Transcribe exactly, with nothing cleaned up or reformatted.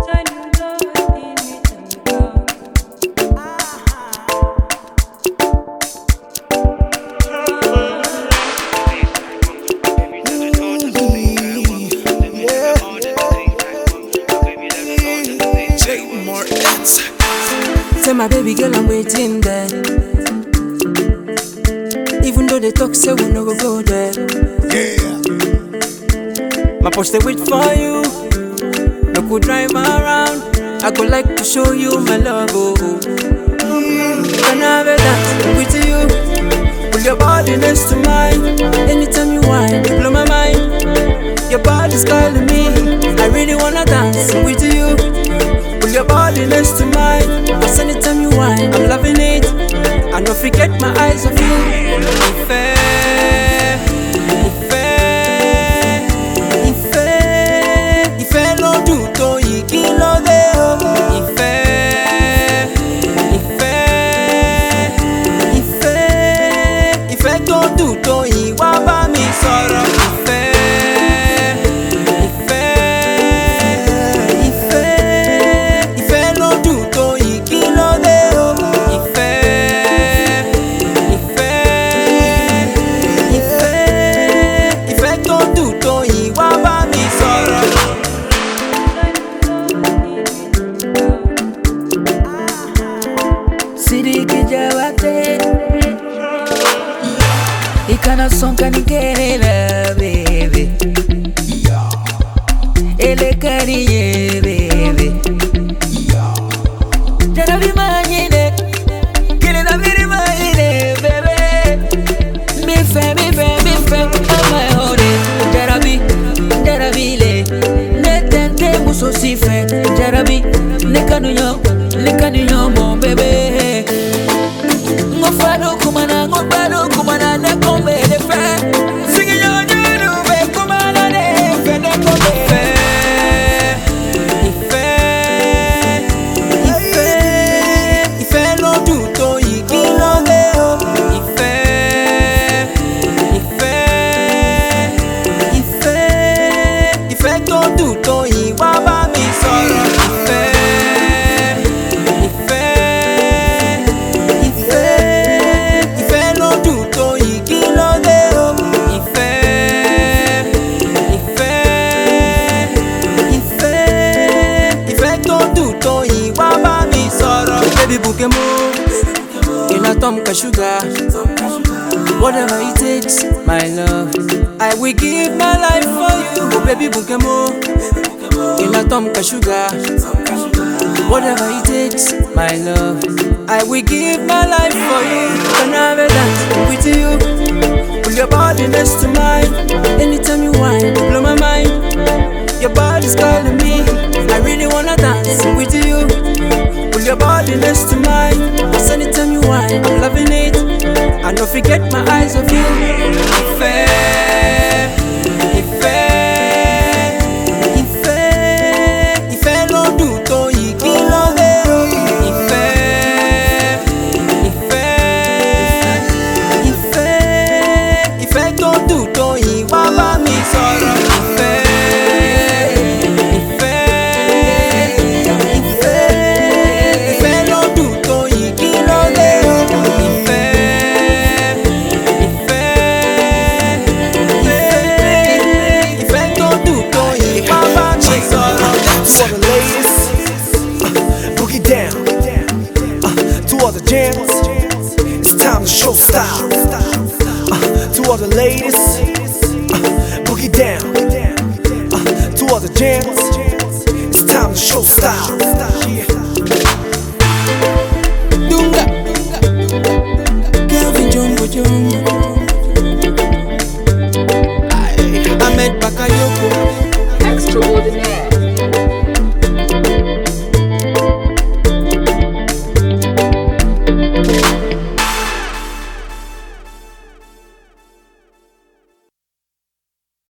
Say my baby girl, I'm waiting there. Even though they talk, say we no go go there. Yeah. My push they wait for you. No could drive around. I could like to show you my love. Oh, can I have a dance with you? Put your body next to mine. Anytime you whine, you blow my mind. Your body's calling me. I really wanna dance with you. Put your body next to mine. Cause anytime you whine, I'm loving it. I don't forget my eyes of you. Ife, Ife, Ife, Ife lo du to iki lo de o. Ife, Ife, Ife, Ife to du to iwa ba mi sọ̀rọ̀. Ife, Ife, Ife, Ife lo du to iki lo de o. Ife, Ife, Ife, Ife to du to iwa ba mi sọ̀rọ̀. Sidiki Jawate Ikana sonka nikerela baby Ele kariye baby Jara vi manyine Kile na viri manyine baby Mi fe mi fe mi fe Ama hore Jara vi Jara vi le Netente muso si fe Jara vi Nekanu yo Nekanu yo mon baby Ngofado kumana ngofado kumana ne kombe de fe Singing yo juru be kumana ne fe ne kombe Ife, Ife, Ife lo du to iki lo de o. Ife, Ife, Ife, Ife to du to iwa ba mi sọ̀rọ̀. Ife, Ife, Ife, Ife lo du to iki lo de o. Ife, Ife, Ife, Ife to du to iwa ba mi sọ̀rọ̀. Baby bouquet mo, in a tom ka sugar. Whatever it takes, my love, I will give my life for you. Oh baby bouquet mo, in a tom ka sugar. Whatever it takes, my love, I will give my life for you. Can I have a dance with you? Put your body next to mine. Anytime you whine, you blow my mind. Your body's calling me. I really wanna dance with you. Put your body next to mine. Cause anytime you whine, I'm loving it. I don't forget my eyes of you. Ife, Ife, Ife, Ife lo du to iki lo de o. Ife, Ife, Ife, Ife to du to iwa ba mi sọ̀rọ̀. Ife, Ife, Ife, Ife lo du to iki lo de o. Ife, Ife, Ife, Ife to du to iwa ba mi sọ̀rọ̀. To all the ladies, uh, boogie down. Uh, to all the gents, it's time to show style. Uh, to all the ladies, uh, boogie down. Uh, to all the gents, it's time to show style.